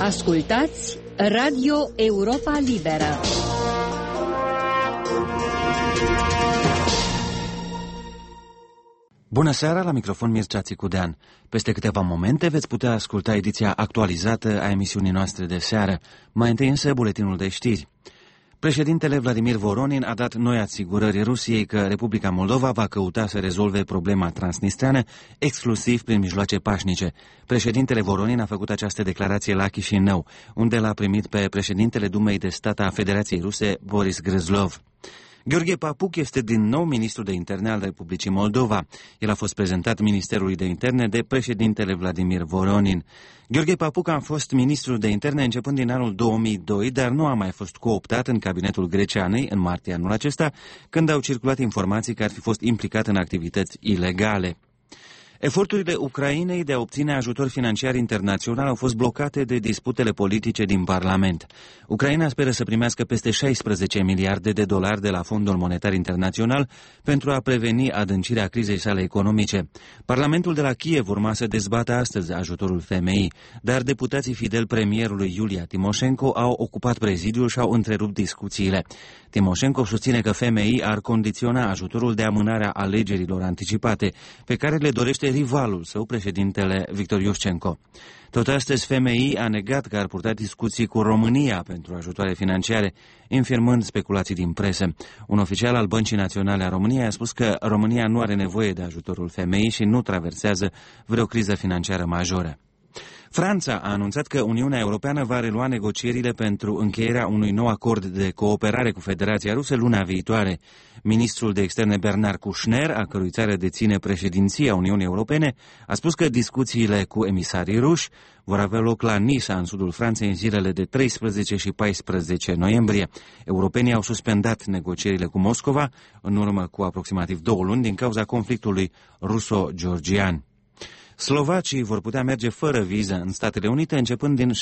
Ascultați Radio Europa Liberă. Bună seara, la microfon Mircea Țicudean. Peste câteva momente veți putea asculta ediția actualizată a emisiunii noastre de seară. Mai întâi însă buletinul de știri. Președintele Vladimir Voronin a dat noi asigurări Rusiei că Republica Moldova va căuta să rezolve problema transnistreană exclusiv prin mijloace pașnice. Președintele Voronin a făcut această declarație la Chișinău, unde l-a primit pe președintele Dumei de Stat a Federației Ruse, Boris Grâzlov. Gheorghe Papuc este din nou ministru de interne al Republicii Moldova. El a fost prezentat Ministerului de Interne de președintele Vladimir Voronin. Gheorghe Papuc a fost ministru de interne începând din anul 2002, dar nu a mai fost cooptat în cabinetul Greceanei în martie anul acesta, când au circulat informații că ar fi fost implicat în activități ilegale. Eforturile Ucrainei de a obține ajutor financiar internațional au fost blocate de disputele politice din Parlament. Ucraina speră să primească peste 16 miliarde de dolari de la Fondul Monetar Internațional pentru a preveni adâncirea crizei sale economice. Parlamentul de la Kiev urma să dezbată astăzi ajutorul FMI, dar deputații fideli premierului Iulia Timoșenko au ocupat prezidiul și au întrerupt discuțiile. Timoșenko susține că FMI ar condiționa ajutorul de amânarea alegerilor anticipate, pe care le dorește rivalul său, președintele Victor Iușcenko. Tot astăzi, FMI a negat că ar purta discuții cu România pentru ajutoare financiare, infirmând speculații din presă. Un oficial al Băncii Naționale a României a spus că România nu are nevoie de ajutorul FMI și nu traversează vreo criză financiară majoră. Franța a anunțat că Uniunea Europeană va relua negocierile pentru încheierea unui nou acord de cooperare cu Federația Rusă luna viitoare. Ministrul de Externe Bernard Kouchner, a cărui țară deține președinția Uniunii Europene, a spus că discuțiile cu emisarii ruși vor avea loc la Nisa, în sudul Franței, în zilele de 13 și 14 noiembrie. Europenii au suspendat negocierile cu Moscova în urmă cu aproximativ 2 luni din cauza conflictului ruso-georgian. Slovacii vor putea merge fără viză în Statele Unite începând din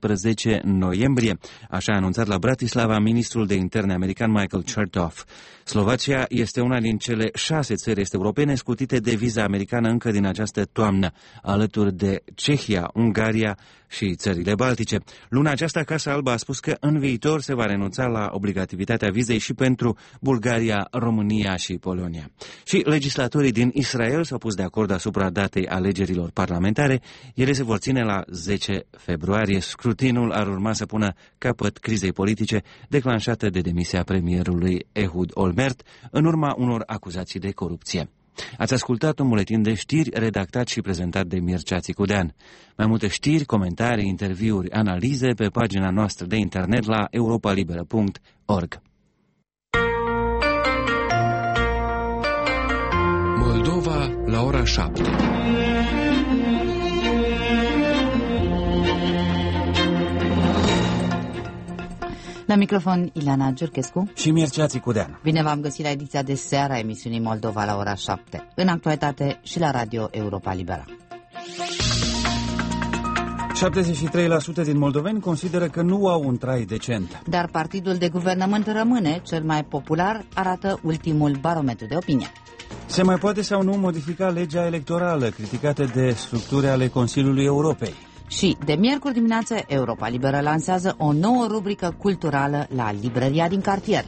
17 noiembrie, așa a anunțat la Bratislava ministrul de interne american Michael Chertoff. Slovacia este una din cele 6 țări est europene scutite de viză americană încă din această toamnă, alături de Cehia, Ungaria și țările Baltice. Luna aceasta, Casa Albă a spus că în viitor se va renunța la obligativitatea vizei și pentru Bulgaria, România și Polonia. Și legislatorii din Israel s-au pus de acord asupra datei alegerilor parlamentare. Ele se vor ține la 10 februarie. Scrutinul ar urma să pună capăt crizei politice declanșată de demisia premierului Ehud Olmert în urma unor acuzații de corupție. Ați ascultat un buletin de știri redactat și prezentat de Mircea Țicudean. Mai multe știri, comentarii, interviuri, analize pe pagina noastră de internet la europalibera.org. Moldova la ora 7. La microfon Ileana Giurchescu și Mircea Țicudean. Bine v-am găsit la ediția de seară a emisiunii Moldova la ora 7, în actualitate și la Radio Europa Libera. 73% din moldoveni consideră că nu au un trai decent. Dar partidul de guvernământ rămâne cel mai popular, arată ultimul barometru de opinie. Se mai poate sau nu modifica legea electorală criticată de structuri ale Consiliului Europei. Și de miercuri dimineață, Europa Liberă lansează o nouă rubrică culturală la librăria din cartier.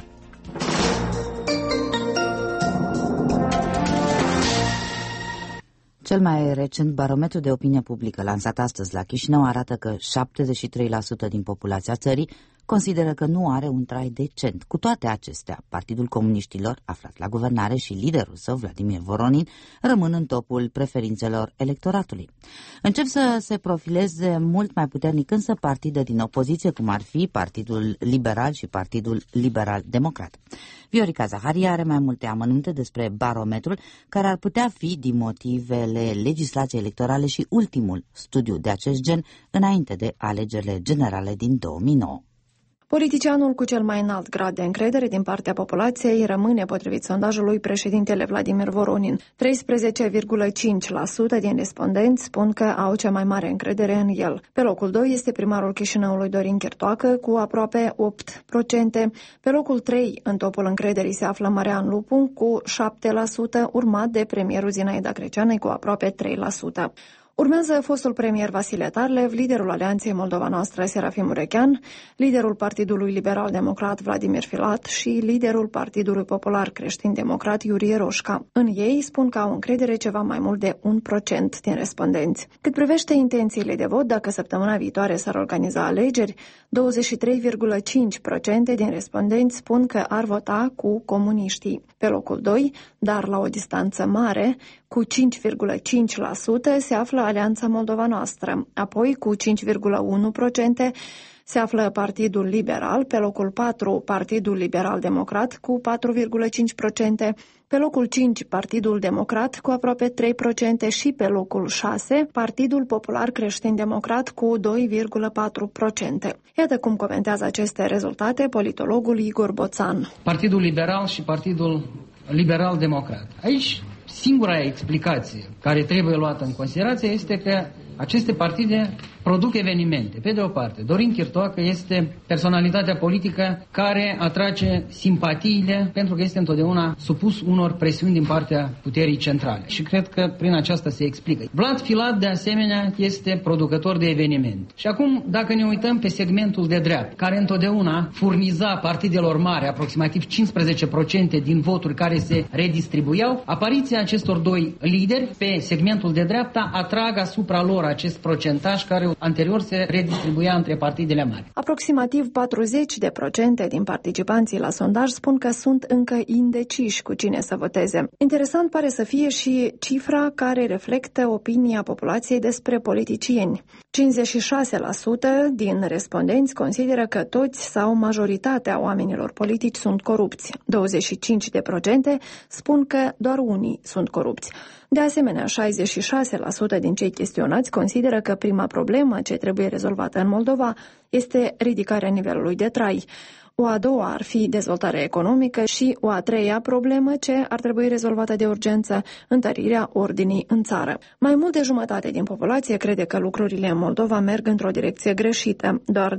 Cel mai recent barometru de opinie publică lansat astăzi la Chișinău arată că 73% din populația țării consideră că nu are un trai decent. Cu toate acestea, Partidul Comuniștilor, aflat la guvernare, și liderul său, Vladimir Voronin, rămân în topul preferințelor electoratului. Încep să se profileze mult mai puternic însă partide din opoziție, cum ar fi Partidul Liberal și Partidul Liberal-Democrat. Viorica Zaharia are mai multe amănunte despre barometrul, care ar putea fi din motivele legislației electorale și ultimul studiu de acest gen înainte de alegerile generale din 2009. Politicianul cu cel mai înalt grad de încredere din partea populației rămâne, potrivit sondajului, președintele Vladimir Voronin. 13,5% din respondenți spun că au cea mai mare încredere în el. Pe locul 2 este primarul Chișinăului Dorin Chirtoacă cu aproape 8%. Pe locul 3 în topul încrederii se află Marian Lupu cu 7%, urmat de premierul Zinaida Greceană cu aproape 3%. Urmează fostul premier Vasile Tarlev, liderul Alianței Moldova Noastră Serafim Urechean, liderul Partidului Liberal-Democrat Vladimir Filat și liderul Partidului Popular Creștin-Democrat Iurie Roșca. În ei spun că au încredere ceva mai mult de 1% din respondenți. Cât privește intențiile de vot, dacă săptămâna viitoare s-ar organiza alegeri, 23,5% din respondenți spun că ar vota cu comuniștii. Pe locul 2, dar la o distanță mare, cu 5,5% se află Alianța Moldova Noastră. Apoi, cu 5,1% se află Partidul Liberal, pe locul 4 Partidul Liberal-Democrat cu 4,5%, pe locul 5 Partidul Democrat cu aproape 3% și pe locul 6 Partidul Popular Creștin-Democrat cu 2,4%. Iată cum comentează aceste rezultate politologul Igor Boțan. Partidul Liberal și Partidul Liberal-Democrat. Aici singura explicație care trebuie luată în considerație este că aceste partide produc evenimente. Pe de o parte, Dorin Chirtoacă este personalitatea politică care atrage simpatiile pentru că este întotdeauna supus unor presiuni din partea puterii centrale. Și cred că prin aceasta se explică. Vlad Filat, de asemenea, este producător de evenimente. Și acum, dacă ne uităm pe segmentul de dreapta, care întotdeauna furniza partidelor mari aproximativ 15% din voturi care se redistribuiau, apariția acestor doi lideri pe segmentul de dreapta atrag asupra lor acest procentaj care anterior se redistribuia între partidele mari. Aproximativ 40% din participanții la sondaj spun că sunt încă indeciși cu cine să voteze. Interesant pare să fie și cifra care reflectă opinia populației despre politicieni. 56% din respondenți consideră că toți sau majoritatea oamenilor politici sunt corupți. 25% spun că doar unii sunt corupți. De asemenea, 66% din cei chestionați consideră că prima problemă ce trebuie rezolvată în Moldova este ridicarea nivelului de trai. O a doua ar fi dezvoltarea economică și o a treia problemă ce ar trebui rezolvată de urgență, întărirea ordinii în țară. Mai mult de jumătate din populație crede că lucrurile în Moldova merg într-o direcție greșită. Doar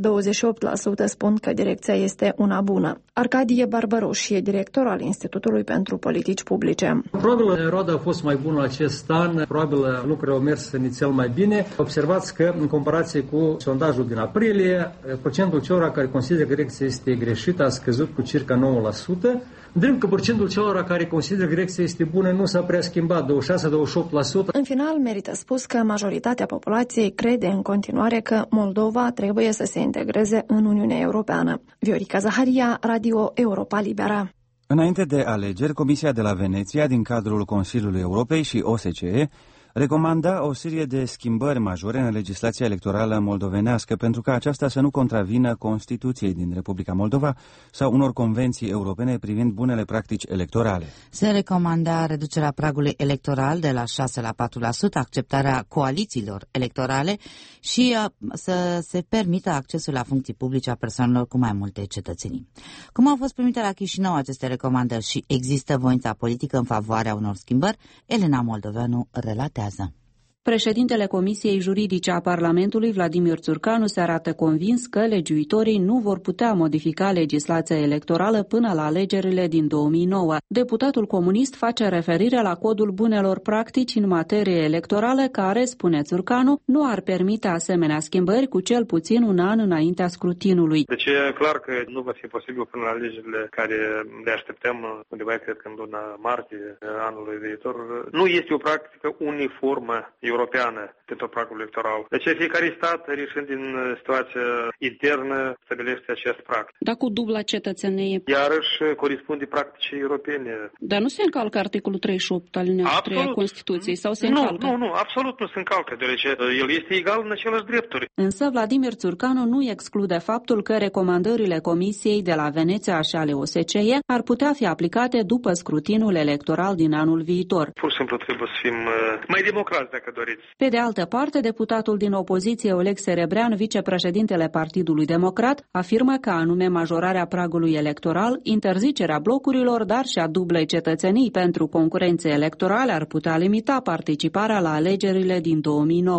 28% spun că direcția este una bună. Arcadie Barbaroș e director al Institutului pentru Politici Publice. Probabil roada a fost mai bună acest an, probabil lucrurile au mers inițial mai bine. Observați că în comparație cu sondajul din aprilie, procentul celor care consideră că direcția este greșită a scăzut cu circa 9%, drept că procentul celor care consideră că direcția este bună nu s-a prea schimbat, 26-28%. În final, merită spus că majoritatea populației crede în continuare că Moldova trebuie să se integreze în Uniunea Europeană. Viorica Zaharia, Radio Europa Liberă. Înainte de alegeri, Comisia de la Veneția, din cadrul Consiliului Europei și OSCE, recomanda o serie de schimbări majore în legislația electorală moldovenească pentru ca aceasta să nu contravină Constituției din Republica Moldova sau unor convenții europene privind bunele practici electorale. Se recomanda reducerea pragului electoral de la 6 la 4%, acceptarea coalițiilor electorale și să se permită accesul la funcții publice a persoanelor cu mai multe cetățenii. Cum au fost primite la Chișinău aceste recomandări și există voința politică în favoarea unor schimbări? Elena Moldoveanu relatează. Președintele Comisiei Juridice a Parlamentului, Vladimir Țurcanu, se arată convins că legiuitorii nu vor putea modifica legislația electorală până la alegerile din 2009. Deputatul comunist face referire la codul bunelor practici în materie electorală care, spune Țurcanu, nu ar permite asemenea schimbări cu cel puțin un an înaintea scrutinului. Deci e clar că nu va fi posibil până la alegerile care le așteptăm undeva, cred că în luna martie anului viitor. Nu este o practică uniformă europeană pentru pragul electoral. Deci fiecare stat, reșind din situația internă, stabilește acest prag. Dar cu dubla cetățenie? Iarăși corespunde practicii europene. Dar nu se încalcă articolul 38 alineatul 3 a Constituției sau se încalcă? Nu, absolut nu se încalcă, deoarece el este egal în aceleași drepturi. Însă Vladimir Țurcanu nu exclude faptul că recomandările Comisiei de la Veneția și ale OSCE ar putea fi aplicate după scrutinul electoral din anul viitor. Pur și simplu trebuie să fim mai democrați, dacă doriți. Pe de altă parte, deputatul din opoziție Oleg Serebrean, vicepreședintele Partidului Democrat, afirmă că anume majorarea pragului electoral, interzicerea blocurilor, dar și a dublei cetățenii pentru concurențe electorale ar putea limita participarea la alegerile din 2009.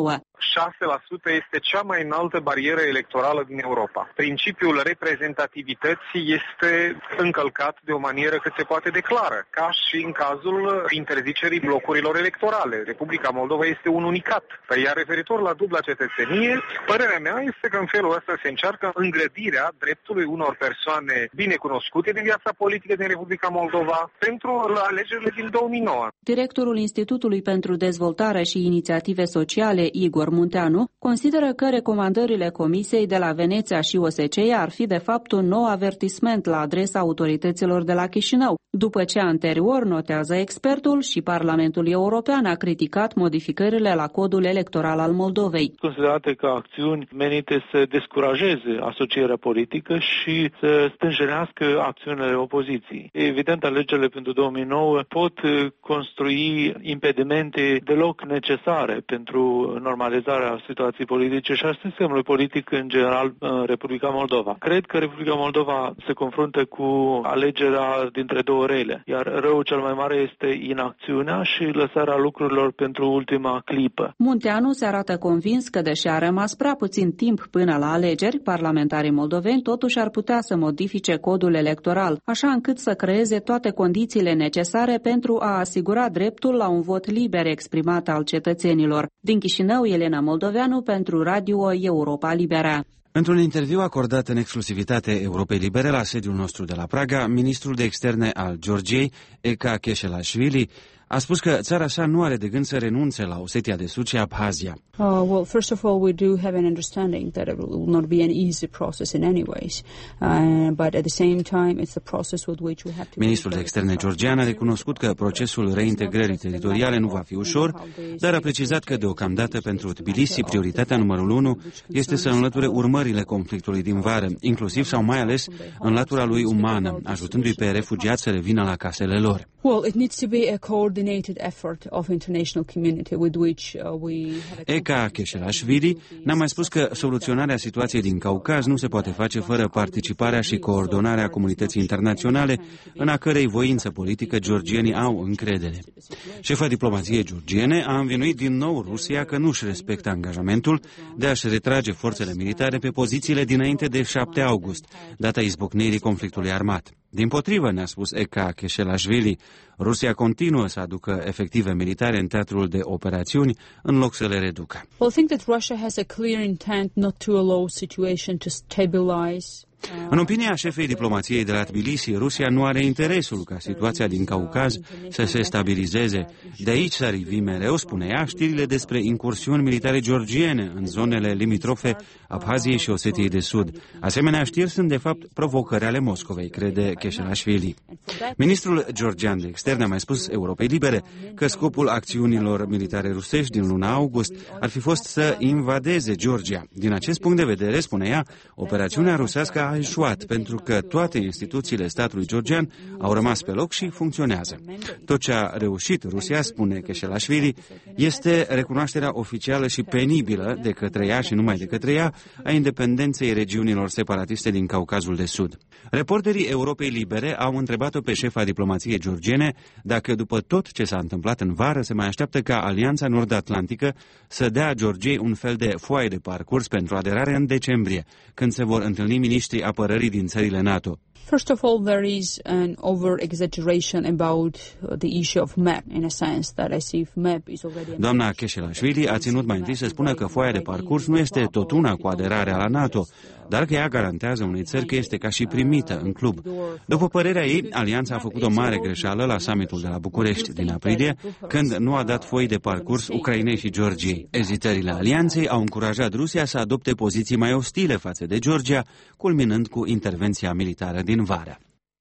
este cea mai înaltă barieră electorală din Europa. Principiul reprezentativității este încălcat de o manieră cât se poate de clară, ca și în cazul interzicerii blocurilor electorale. Republica Moldova este un unicat. Iar referitor la dubla cetățenie, părerea mea este că în felul ăsta se încearcă îngrădirea dreptului unor persoane bine cunoscute din viața politică din Republica Moldova pentru alegerile din 2009. Directorul Institutului pentru Dezvoltare și Inițiative Sociale, Igor Munteanu, consideră că recomandările Comisiei de la Veneția și OSCE ar fi de fapt un nou avertisment la adresa autorităților de la Chișinău, după ce anterior, notează expertul, și Parlamentul European a criticat modificările la codul electoral al Moldovei. Considerate ca acțiuni menite să descurajeze asocierea politică și să stânjenească acțiunile opoziției. Evident, alegerile pentru 2009 pot construi impedimente deloc necesare pentru normalizarea situației politice și a sistemului politic în general în Republica Moldova. Cred că Republica Moldova se confruntă cu alegerea dintre două rele, iar răul cel mai mare este inacțiunea și lăsarea lucrurilor pentru ultima clipă. Munteanu se arată convins că, deși a rămas prea puțin timp până la alegeri, parlamentarii moldoveni totuși ar putea să modifice codul electoral, așa încât să creeze toate condițiile necesare pentru a asigura dreptul la un vot liber exprimat al cetățenilor. Din Chișinău, Elena Moldoveanu pentru Radio Europa Liberă. Într-un interviu acordat în exclusivitate Europei Libere la sediul nostru de la Praga, ministrul de externe al Georgiei, Eka Keshelashvili, a spus că țara sa nu are de gând să renunțe la Osetia de Sud și Abhazia. Well, first of all, we do have an understanding that it will not be an easy process in any ways, but at the same time, it's a process with which we have to. Ministrul de externe georgian a recunoscut că procesul reintegrării teritoriale nu va fi ușor, dar a precizat că deocamdată pentru Tbilisi prioritatea numărul 1 este să înlăture urmările conflictului din vară, inclusiv sau mai ales în latura lui umană, ajutându-i pe refugiați să revină la casele lor. Well, it needs to be a coordinated effort of international community with which we have. Eka Keshelashvili ne-a mai spus că soluționarea situației din Caucaz nu se poate face fără participarea și coordonarea comunității internaționale, în a cărei voință politică georgienii au încredere. Șefa diplomației georgiene a învinuit din nou Rusia că nu-și respectă angajamentul de a-și retrage forțele militare pe pozițiile dinainte de 7 august, data izbucnirii conflictului armat. Dimpotrivă, ne-a spus Eka Keshelashvili, Rusia continuă să aducă efective militare în teatrul de operațiuni în loc să le reducă. Well, I think that Russia has a clear intent not to allow situation to stabilize. În opinia șefei diplomației de la Tbilisi, Rusia nu are interesul ca situația din Caucaz să se stabilizeze. De aici s-ar ivi mereu, spune ea, știrile despre incursiuni militare georgiene în zonele limitrofe Abhaziei și Osetiei de Sud. Asemenea știri sunt de fapt provocări ale Moscovei, crede Keshelashvili. Ministrul georgian de externe a mai spus Europei Libere că scopul acțiunilor militare rusești din luna august ar fi fost să invadeze Georgia. Din acest punct de vedere, spune ea, operațiunea rusească a eșuat pentru că toate instituțiile statului georgian au rămas pe loc și funcționează. Tot ce a reușit Rusia, spune Keshelashvili, este recunoașterea oficială și penibilă de către ea și numai de către ea a independenței regiunilor separatiste din Caucazul de Sud. Reporterii Europei Libere au întrebat-o pe șefa diplomației georgiene dacă după tot ce s-a întâmplat în vară se mai așteaptă ca Alianța Nord-Atlantică să dea Georgiei un fel de foaie de parcurs pentru aderare în decembrie, când se vor întâlni miniștrii apărării din țările NATO. First of all, there is an over-exaggeration about the issue of map, in a sense that as if map is already. Doamna Keshelashvili a ținut mai întâi să spună că foaia de parcurs nu este tot una cu aderarea la NATO, dar că ea garantează unei țări că este ca și primită în club. După părerea ei, Alianța a făcut o mare greșeală la summitul de la București din aprilie, când nu a dat foi de parcurs Ucrainei și Georgiei. Ezitările Alianței au încurajat Rusia să adopte poziții mai ostile față de Georgia, culminând cu intervenția militară din vară.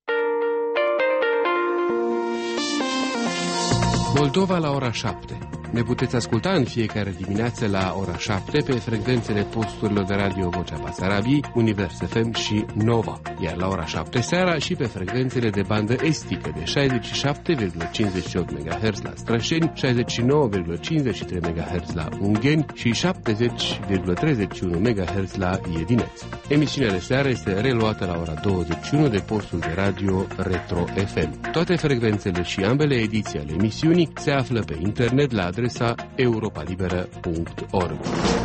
Moldova la ora 7. Ne puteți asculta în fiecare dimineață la ora 7 pe frecvențele posturilor de radio Vocea Basarabiei, Univers FM și Nova, iar la ora 7 seara și pe frecvențele de bandă estică de 67,58 MHz la Strășeni, 69,53 MHz la Ungheni și 70,31 MHz la Iedineț. Emisiunea de seară este reluată la ora 21 de postul de radio Retro FM. Toate frecvențele și ambele ediții ale emisiunii se află pe internet la adresa adresa europalibera.org.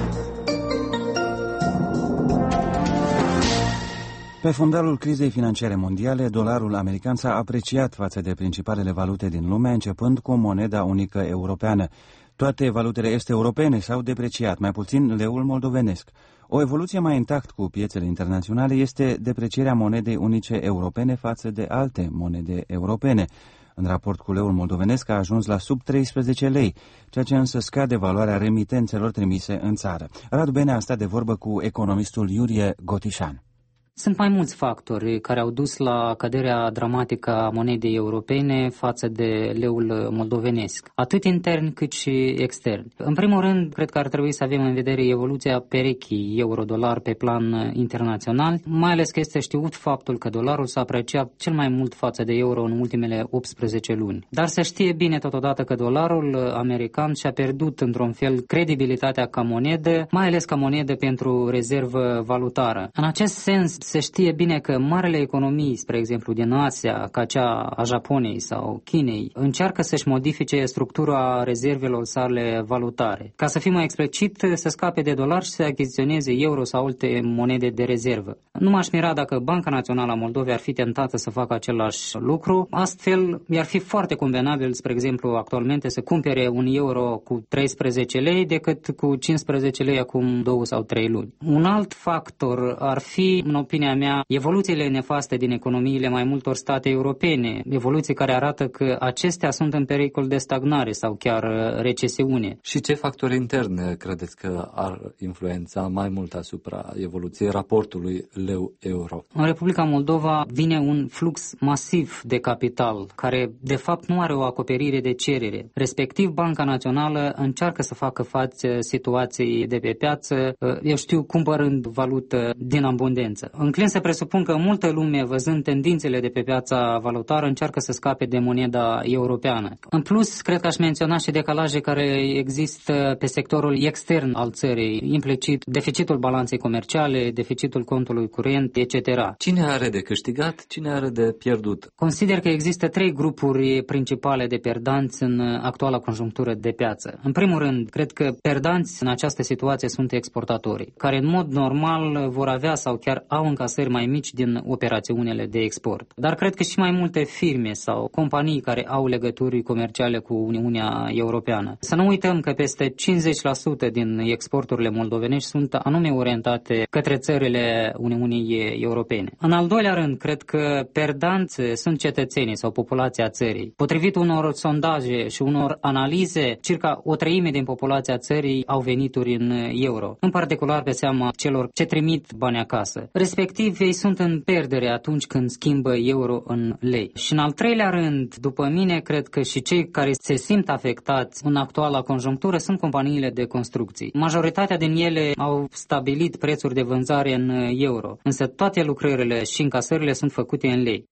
Pe fundalul crizei financiare mondiale, dolarul american s-a apreciat față de principalele valute din lume, începând cu moneda unică europeană. Toate valutele est-europene s-au depreciat, mai puțin leul moldovenesc. O evoluție mai intact cu piețele internaționale este deprecierea monedei unice europene față de alte monede europene. În raport cu leul moldovenesc a ajuns la sub 13 lei, ceea ce însă scade valoarea remitențelor trimise în țară. Radu Benea a stat de vorbă cu economistul Iurie Gotișan. Sunt mai mulți factori care au dus la căderea dramatică a monedei europene față de leul moldovenesc, atât intern cât și extern. În primul rând, cred că ar trebui să avem în vedere evoluția perechii euro-dolar pe plan internațional, mai ales că este știut faptul că dolarul s-a apreciat cel mai mult față de euro în ultimele 18 luni. Dar se știe bine totodată că dolarul american și-a pierdut într-un fel credibilitatea ca monedă, mai ales ca monedă pentru rezervă valutară. În acest sens, se știe bine că marele economii, spre exemplu din Asia, ca cea a Japoniei sau Chinei, încearcă să-și modifice structura rezervelor sale valutare. Ca să fim mai explicit, să scape de dolar și să achiziționeze euro sau alte monede de rezervă. Nu m-aș mira dacă Banca Națională a Moldovei ar fi tentată să facă același lucru. Astfel, i-ar fi foarte convenabil, spre exemplu, actualmente să cumpere un euro cu 13 lei decât cu 15 lei acum 2 sau 3 luni. Un alt factor ar fi, în opinia mea, evoluțiile nefaste din economiile mai multor state europene, evoluții care arată că acestea sunt în pericol de stagnare sau chiar recesiune. Și ce factori interne credeți că ar influența mai mult asupra evoluției raportului leu-euro? În Republica Moldova vine un flux masiv de capital, care de fapt nu are o acoperire de cerere. Respectiv, Banca Națională încearcă să facă față situației de pe piață, cumpărând valută din abundență. Înclin să presupun că multă lume, văzând tendințele de pe piața valutară, încearcă să scape de moneda europeană. În plus, cred că aș menționa și decalaje care există pe sectorul extern al țării, implicit deficitul balanței comerciale, deficitul contului curent, etc. Cine are de câștigat, cine are de pierdut? Consider că există 3 grupuri principale de perdanți în actuala conjunctură de piață. În primul rând, cred că perdanți în această situație sunt exportatorii, care în mod normal vor avea sau chiar au încasări mai mici din operațiunile de export. Dar cred că și mai multe firme sau companii care au legături comerciale cu Uniunea Europeană. Să nu uităm că peste 50% din exporturile moldovenești sunt anume orientate către țările Uniunii Europene. În al doilea rând, cred că perdanți sunt cetățenii sau populația țării. Potrivit unor sondaje și unor analize, circa 1/3 din populația țării au venituri în euro, în particular pe seama celor ce trimit bani acasă. Respectiv, ei sunt în pierdere atunci când schimbă euro în lei. Și în al treilea rând, după mine, cred că și cei care se simt afectați în actuala conjunctură sunt companiile de construcții. Majoritatea din ele au stabilit prețuri de vânzare în euro, însă toate lucrările și încasările sunt făcute în lei.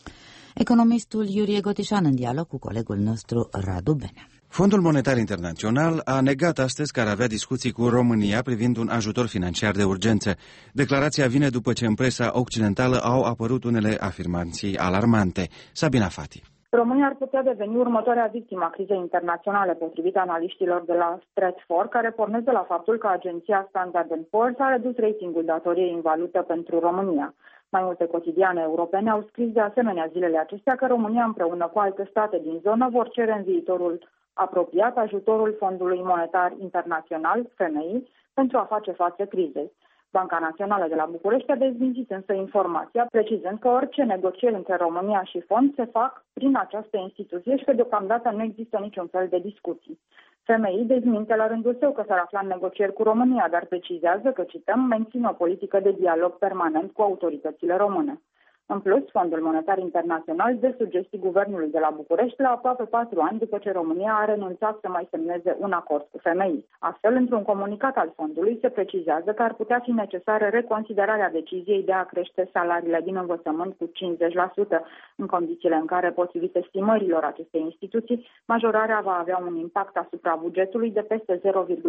Economistul Iurie Gotișan în dialog cu colegul nostru Radu Benea. Fondul Monetar Internațional a negat astăzi că ar avea discuții cu România privind un ajutor financiar de urgență. Declarația vine după ce în presa occidentală au apărut unele afirmații alarmante. Sabina Fati. România ar putea deveni următoarea victimă a crizei internaționale, potrivit analiștilor de la Stratfor, care pornesc de la faptul că agenția Standard & Poor's a redus ratingul datoriei în valută pentru România. Mai multe cotidiane europene au scris de asemenea zilele acestea că România împreună cu alte state din zonă vor cere în viitorul apropiat ajutorul Fondului Monetar Internațional, FMI, pentru a face față crizei. Banca Națională de la București a dezmințit însă informația, precizând că orice negocieri între România și fond se fac prin această instituție și că deocamdată nu există niciun fel de discuții. FMI dezminte la rândul său că s-ar afla în negocieri cu România, dar precizează că, cităm, menține o politică de dialog permanent cu autoritățile române. În plus, Fondul Monetar Internațional dă sugestii guvernului de la București la aproape 4 ani după ce România a renunțat să mai semneze un acord cu FMI. Astfel, într-un comunicat al fondului se precizează că ar putea fi necesară reconsiderarea deciziei de a crește salariile din învățământ cu 50%, în condițiile în care, potrivit estimărilor acestei instituții, majorarea va avea un impact asupra bugetului de peste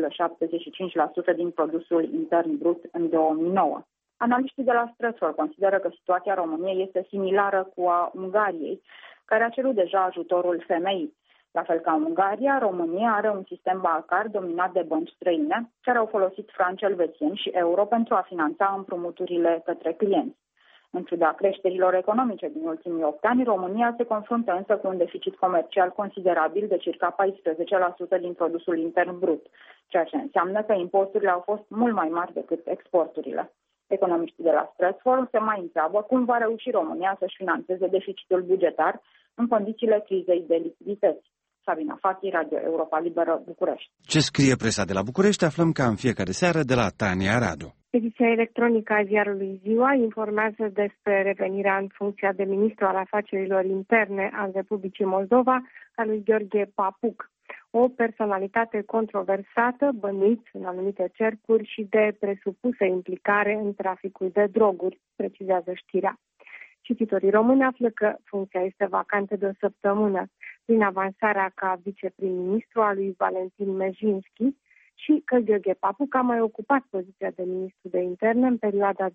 0,75% din produsul intern brut în 2009. Analiștii de la Stratfor consideră că situația României este similară cu a Ungariei, care a cerut deja ajutorul FMI. La fel ca Ungaria, România are un sistem bancar dominat de bănci străine, care au folosit franci elvețieni și euro pentru a finanța împrumuturile către clienți. În ciuda creșterilor economice din ultimii 8 ani, România se confruntă însă cu un deficit comercial considerabil de circa 14% din produsul intern brut, ceea ce înseamnă că imposturile au fost mult mai mari decât exporturile. Economiștii de la Stratfor se mai întreabă cum va reuși România să-și finanțeze deficitul bugetar în condițiile crizei de lichidități. Sabina Fati, Radio Europa Liberă, București. Ce scrie presa de la București aflăm ca în fiecare seară de la Tania Radu. Ediția electronică a ziarului Ziua informează despre revenirea în funcția de ministru al afacerilor interne al Republicii Moldova a lui Gheorghe Papuc, o personalitate controversată, bănuit în anumite cercuri și de presupusă implicare în traficul de droguri, precizează știrea. Cititorii români află că funcția este vacantă de o săptămână prin avansarea ca viceprim-ministru a lui Valentin Mejinski și că Gheorghe Papuc a mai ocupat poziția de ministru de interne în perioada 2002-2008.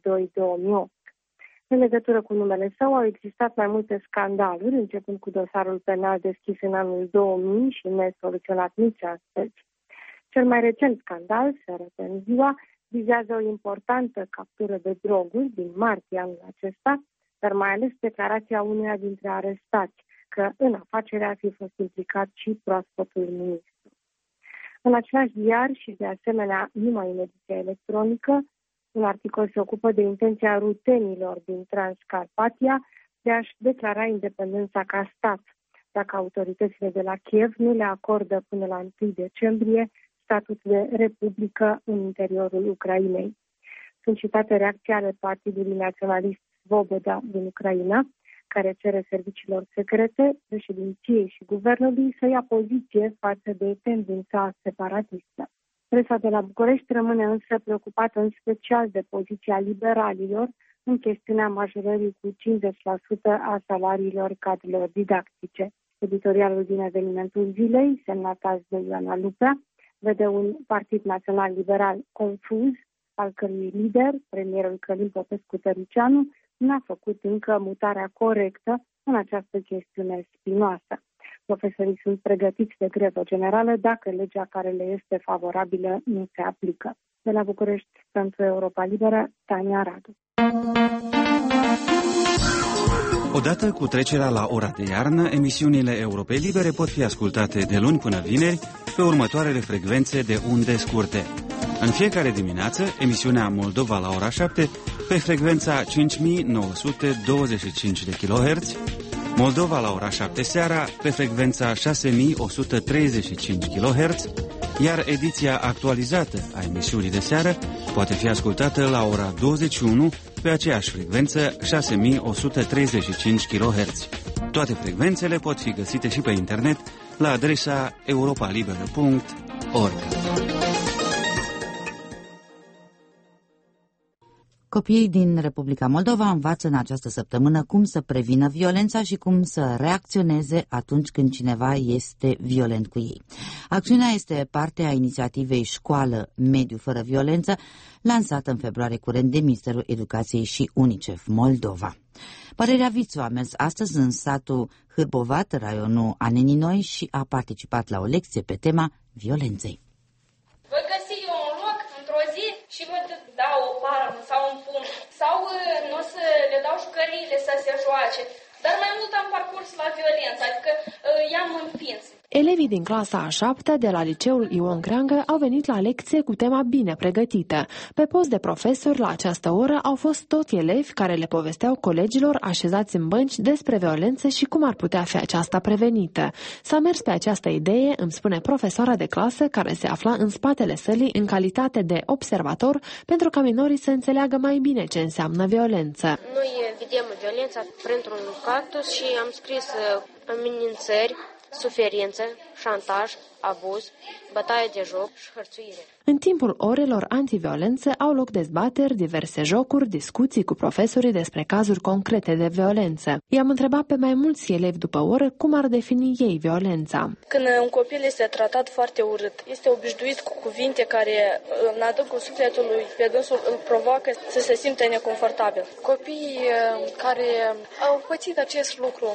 În legătură cu numele său au existat mai multe scandaluri, începând cu dosarul penal deschis în anul 2000 și nesoluționat nici astăzi. Cel mai recent scandal, se arată în Ziua, vizează o importantă captură de droguri din martie anul acesta, dar mai ales declarația uneia dintre arestați, că în afacere ar fi fost implicat și proaspătul ministru. În același ziar și de asemenea numai în ediția electronică, un articol se ocupă de intenția rutenilor din Transcarpatia de a-și declara independența ca stat, dacă autoritățile de la Kiev nu le acordă până la 1 decembrie statut de republică în interiorul Ucrainei. Sunt citate reacții ale Partidului Naționalist Svoboda din Ucraina, care cere serviciilor secrete, președinției și guvernului să ia poziție față de tendința separatistă. Presa de la București rămâne însă preocupată în special de poziția liberalilor în chestiunea majorării cu 50% a salariilor cadrelor didactice. Editorialul din evenimentul zilei, semnat azi de Ioana Lupea, vede un partid național liberal confuz, al cărui lider, premierul Călin Popescu-Tăricianu, n-a făcut încă mutarea corectă în această chestiune spinoasă. Profesorii sunt pregătiți de grevă generală dacă legea care le este favorabilă nu se aplică. De la București, pentru Europa Liberă, Tania Radu. Odată cu trecerea la ora de iarnă, emisiunile Europei Libere pot fi ascultate de luni până vineri pe următoarele frecvențe de unde scurte. În fiecare dimineață, emisiunea Moldova la ora 7 pe frecvența 5925 de kHz, Moldova la ora 7 seara pe frecvența 6135 kHz, iar ediția actualizată a emisiunii de seară poate fi ascultată la ora 21 pe aceeași frecvență 6135 kHz. Toate frecvențele pot fi găsite și pe internet la adresa europalibera.org. Copiii din Republica Moldova învață în această săptămână cum să prevină violența și cum să reacționeze atunci când cineva este violent cu ei. Acțiunea este parte a inițiativei Școală Mediu Fără Violență, lansată în februarie curent de Ministerul Educației și UNICEF Moldova. Părerea Vițu a mers astăzi în satul Hârbovat, raionul Aneninoi, și a participat la o lecție pe tema violenței. Voi găsi eu un loc într-o zi și vă dau o palmă sau un pumn. Sau nu o să le dau jucăriile să se joace. Dar mai mult am parcurs la violență, adică i-am împins. Elevii din clasa a 7-a de la liceul Ion Creangă au venit la lecție cu tema bine pregătită. Pe post de profesori la această oră au fost toți elevi care le povesteau colegilor așezați în bănci despre violență și cum ar putea fi aceasta prevenită. S-a mers pe această idee, îmi spune profesoara de clasă care se afla în spatele sălii în calitate de observator, pentru ca minorii să înțeleagă mai bine ce înseamnă violență. Noi vedem violența printr-un cactus și am scris amenințări, suferință, șantaj, abuz, bătaie de joc și hărțuire. În timpul orelor antiviolență au loc dezbateri, diverse jocuri, discuții cu profesorii despre cazuri concrete de violență. I-am întrebat pe mai mulți elevi după oră cum ar defini ei violența. Când un copil este tratat foarte urât, este obișnuit cu cuvinte care în adâncul sufletului pe dânsul îl provoacă să se simtă neconfortabil. Copiii care au pățit acest lucru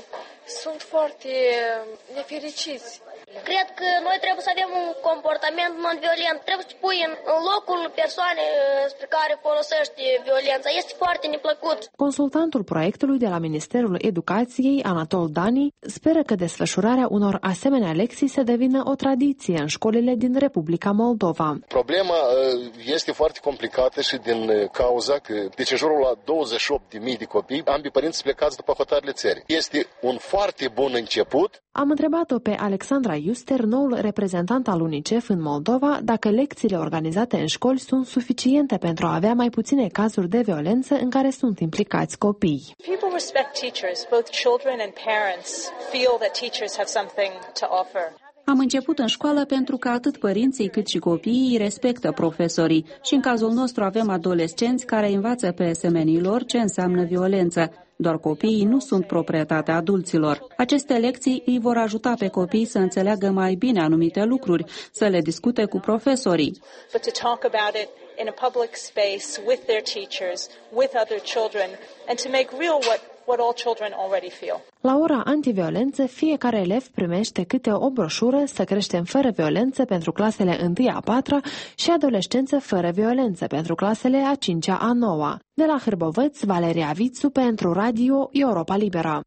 sunt foarte nefericiți. Cred că noi trebuie să avem un comportament non-violent. Trebuie să pui în locul persoanei spre care folosești violența. Este foarte neplăcut. Consultantul proiectului de la Ministerul Educației, Anatol Dani, speră că desfășurarea unor asemenea lecții să devină o tradiție în școlile din Republica Moldova. Problema este foarte complicată și din cauza că deci în jurul la 28.000 de copii, ambii părinți plecați după hotărârile țării. Este un foarte bun început. Am întrebat-o pe Alexandra Iuster, noul reprezentant al UNICEF în Moldova, dacă lecțiile organizate în școli sunt suficiente pentru a avea mai puține cazuri de violență în care sunt implicați copii. People respect teachers, both children and parents feel that teachers have something to offer. Am început în școală pentru că atât părinții cât și copiii respectă profesorii și în cazul nostru avem adolescenți care învață pe semenilor ce înseamnă violență. Doar copiii nu sunt proprietatea adulților. Aceste lecții îi vor ajuta pe copii să înțeleagă mai bine anumite lucruri, să le discute cu profesorii. In a public space with their teachers, with other children, and to make real what all children already feel. La ora antiviolență, fiecare elev primește câte o broșură Să creștem fără violență pentru clasele 1-a 4-a și Adolescență fără violență pentru clasele a 5-a a 9-a. De la Hârbovăț, Valeria Vițu pentru Radio Europa Liberă.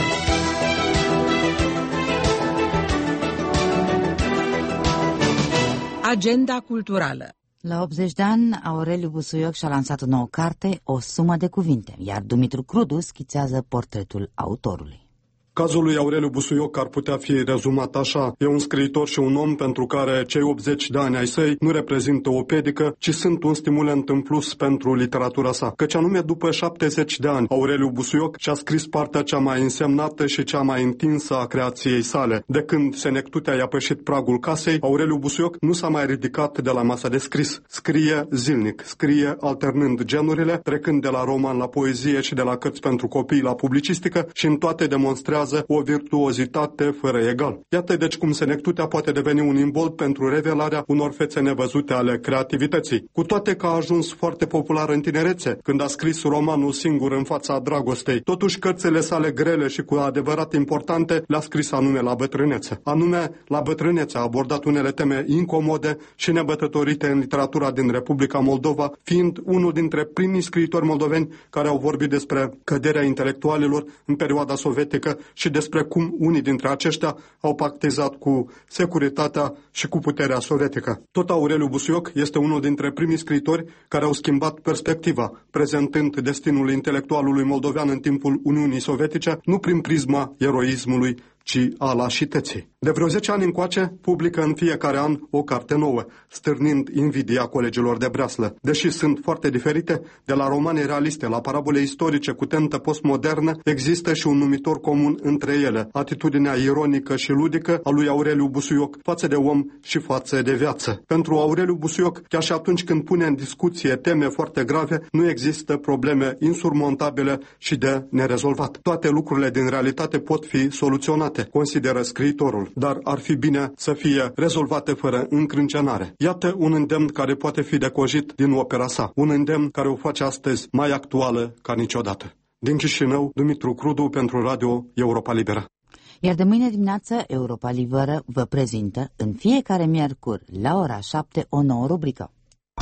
Agenda culturală. La 80 de ani, Aureliu Busuioc și-a lansat o nouă carte, O sumă de cuvinte, iar Dumitru Crudu schițează portretul autorului. Cazul lui Aureliu Busuioc ar putea fi rezumat așa: e un scriitor și un om pentru care cei 80 de ani ai săi nu reprezintă o pedică, ci sunt un stimulant în plus pentru literatura sa. Căci anume după 70 de ani, Aureliu Busuioc și-a scris partea cea mai însemnată și cea mai întinsă a creației sale. De când senectutea i-a pășit pragul casei, Aureliu Busuioc nu s-a mai ridicat de la masa de scris. Scrie zilnic, scrie alternând genurile, trecând de la roman la poezie și de la cărți pentru copii la publicistică și în toate demonstrează o virtuozitate fără egal. Iată deci cum senectutea poate deveni un imbold pentru revelarea unor fețe nevăzute ale creativității. Cu toate că a ajuns foarte popular în tinerețe, când a scris romanul Singur în fața dragostei, totuși cărțile sale grele și cu adevărat importante le-a scris anume la bătrânețe. Anume, la bătrânețe a abordat unele teme incomode și nebătătorite în literatura din Republica Moldova, fiind unul dintre primii scriitori moldoveni care au vorbit despre căderea intelectualilor în perioada sovietică și despre cum unii dintre aceștia au pactizat cu securitatea și cu puterea sovietică. Tot Aureliu Busuioc este unul dintre primii scriitori care au schimbat perspectiva, prezentând destinul intelectualului moldovean în timpul Uniunii Sovietice, nu prin prisma eroismului, ci a lașității. De vreo 10 ani încoace, publică în fiecare an o carte nouă, stârnind invidia colegilor de breaslă. Deși sunt foarte diferite, de la romane realiste la parabole istorice cu tentă postmodernă, există și un numitor comun între ele, atitudinea ironică și ludică a lui Aureliu Busuioc față de om și față de viață. Pentru Aureliu Busuioc, chiar și atunci când pune în discuție teme foarte grave, nu există probleme insurmontabile și de nerezolvat. Toate lucrurile din realitate pot fi soluționate, consideră scriitorul, dar ar fi bine să fie rezolvate fără încrâncenare. Iată un îndemn care poate fi decojit din opera sa, un îndemn care o face astăzi mai actuală ca niciodată. Din Chișinău, Dumitru Crudu pentru Radio Europa Liberă. Iar de mâine dimineață, Europa Liberă vă prezintă în fiecare miercuri la ora 7 o nouă rubrică.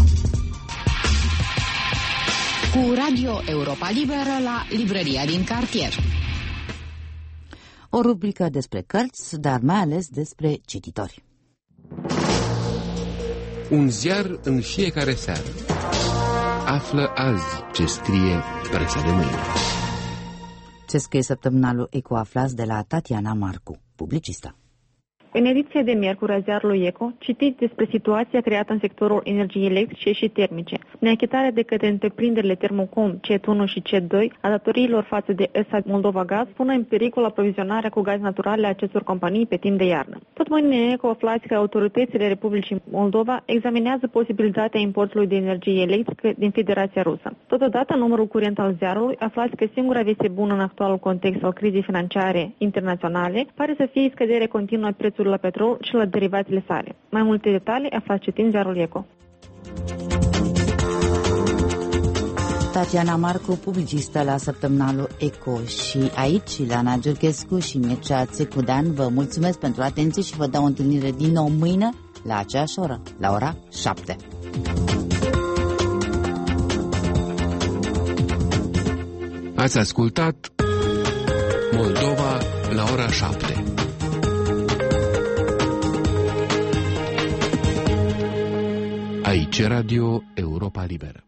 Cu Radio Europa Liberă la librăria din cartier. O rubrică despre cărți, dar mai ales despre cititori. Un ziar în fiecare seară. Află azi ce scrie presa de mâine. Ce scrie săptămânalul Eco aflați de la Tatiana Marcu, publicistă. În ediția de miercuri a ziarului Eco, citiți despre situația creată în sectorul energiei electrice și termice. Neachitarea de către întreprinderile Termocom, CET1 și CET2 a datoriilor față de ESA Moldova Gaz pune în pericol aprovizionarea cu gaz natural a acestor companii pe timp de iarnă. Tot mâine în Eco aflați că autoritățile Republicii Moldova examinează posibilitatea importului de energie electrică din Federația Rusă. Totodată, în numărul curent al ziarului, aflați că singura veste bună în actualul context al crizei financiare internaționale pare să fie scăderea continuă a prețului la petrol și la derivațiile sale. Mai multe detalii aflați citind ziarul Eco. Tatiana Marcu, publicistă la săptămânalul Eco, și aici Ileana Giurchescu și Mircea Țicudean vă mulțumesc pentru atenție și vă dau o întâlnire din nou mâine la aceeași oră, la ora 7. Ați ascultat Moldova la ora 7. Aici Radio Europa Liberă.